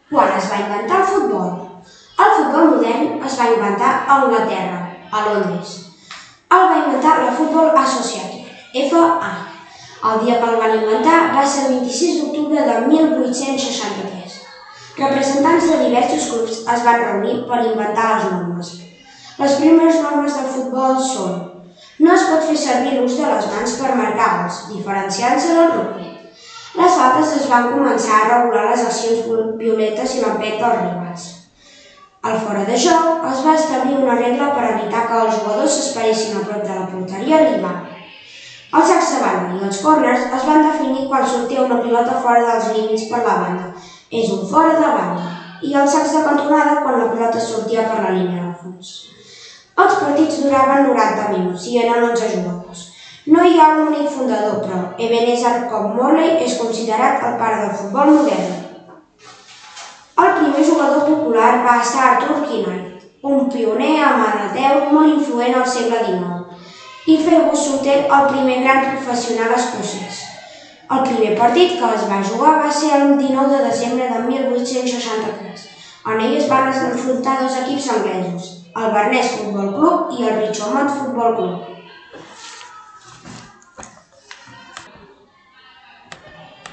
Quan es va inventar el futbol modern es va inventar a Anglaterra, a Londres. El va inventar la Football Association, FA. El dia que el van inventar va ser el 26 d'octubre de 1863. Representants de diversos clubs es van reunir per inventar les normes. Les primeres normes del futbol són: no es pot fer servir l'ús de les mans per marcar gols, diferenciant-se del rugbi. Les faltes es van començar a regular les accions violetes i l'empenta dels rivals. Al fora de joc es va establir una regla per evitar que els jugadors s'esperessin a prop de la porteria rival. Els sacs de banda i els córners es van definir quan sortia una pilota fora dels límits per la banda, és un fora de banda, i els sacs de cantonada quan la pilota sortia per la línia de fons. Els partits duraven 90 minuts i eren 11 jugadors. No hi ha un únic fundador, però Ebenezer Cobb Morley és considerat el pare del futbol modern. El primer jugador popular va estar Arthur Knight, un pioner amateur molt influent al segle XIX, i Fergus Sutter, el primer gran professional escocès. El primer partit que es va jugar va ser el 19 de desembre de 1863. En ell es van enfrontar dos equips anglesos, el Barnet Football Club i el Richmond Football Club.